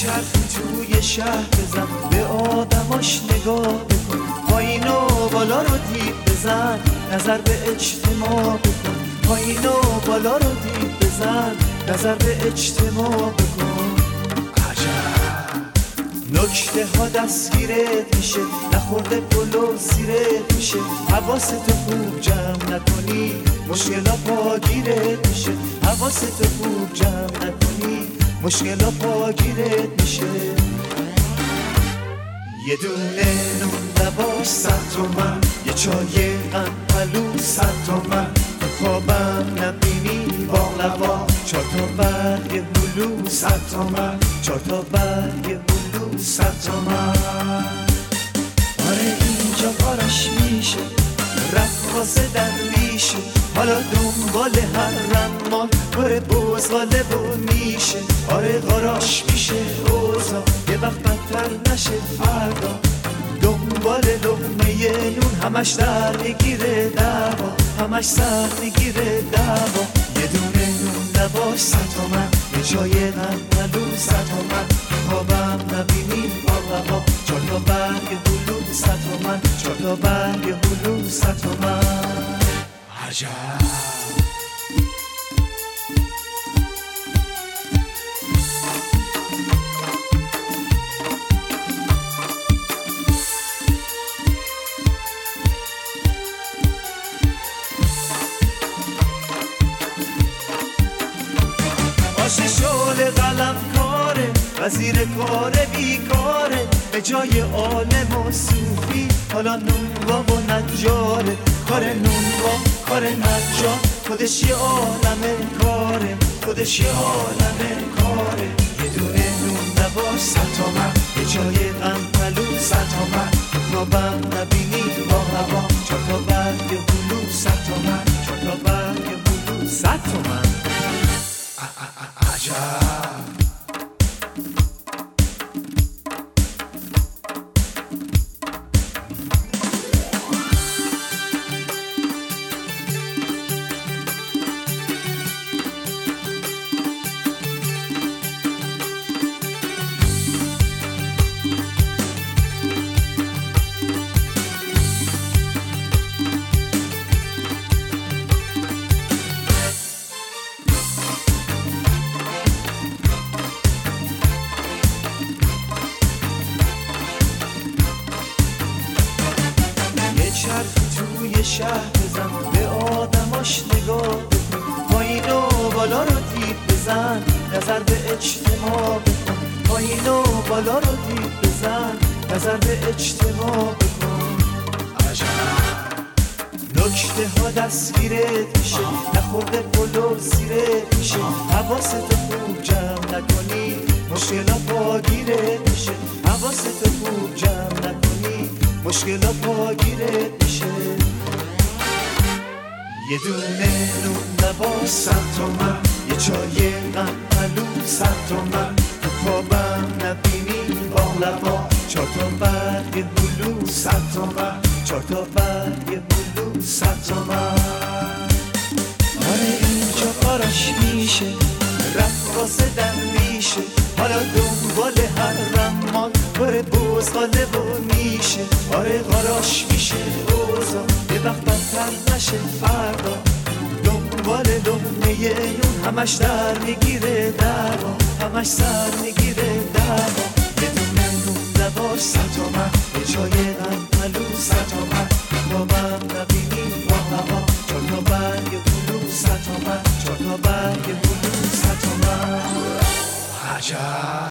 چرخی توی شهر بزن، به آدماش نگاه بکن، پایین و بالا رو دید بزن، نظر به اجتماع بکن، پایین و بالا رو دید بزن، نظر به اجتماع بکن. نکته ها دستگیرت میشه، نخورده پلو زیرت میشه، حواستو خوب جمع نکنی مشکلا پاگیرت میشه، حواستو خوب جمع نکنی مشکلا پاگیرت میشه. یه دونه نون لباس 100 تومن، یه چای قندپلو 100 تومن، تو خوابم نبینی باقلوا 4 تا برگ هلو 100 تومن، 4 تا برگ هلو 100 تومن. آره اینجا کارش میشه، رقاص درویشه، حالا دنبال هر رمال کار بزغاله و میشه. آره غاراش میشه اوضاع، یه وقت بدتر نشه فردا، دنبال لقمه نون همش در میگیره دعوا، همش سر میگیره دعوا. یه دونه نون لباس 100 تومن، یه چای قندپلو 100 تومن، خوابم نبینی باقلوا 4 تا برگ هلو 100 تومن، 4 تا برگ هلو 100 تومن. عجب آش شغل قلم کاره، وزیر کار بیکاره، به جای عالم و صوفی حالا نونوا و نجاره. کار نونوا کار نجار، خودش یه عالم کاره، خودش یه عالم کاره. یه دونه نون لباس 100 تومن، یه چای قندپلو 100 تومن، خوابم نبینی باقلوا 4 تا برگ هلو 100 تومن، 4 تا برگ هلو 100 تومن. عجب چرخی توی شهر بزن، به آدماش نگاه بکن، پایین و بالا رو دید بزن، نظر به اجتماع بکن، پایین و بالا رو دید بزن، نظر به اجتماع بکن. نکته ها دستگیرت میشه، نخورده پلو زیرت میشه، حواستو خوب جمع نکنی مشکلا پاگیرت میشه، حواستو خوب جمع نکنی مشکلا پاگیرت میشه. یه دونه نون لباس 100 تومن، یه چای قندپلو 100 تومن، تو خوابم نبینی باقلوا 4 تا برگ هلو 100 تومن، 4 تا برگ هلو 100 تومن. آره اینجا کارش میشه، رقاص درویشه، حالا دنبال هر رمال کار بزغاله و میشه. آره غاراش میشه اوضاع، یه وقت بدتر نشه فردا، دنبال لقمه نون همش در میگیره دعوا، همش سر میگیره دعوا. یه دونه نون لباس 100 تومن، یه چای قندپلو 100 تومن، خوابم نبینی باقلوا 4 تا برگ هلو 100 تومن، 4 تا برگ هلو 100 تومن. عجب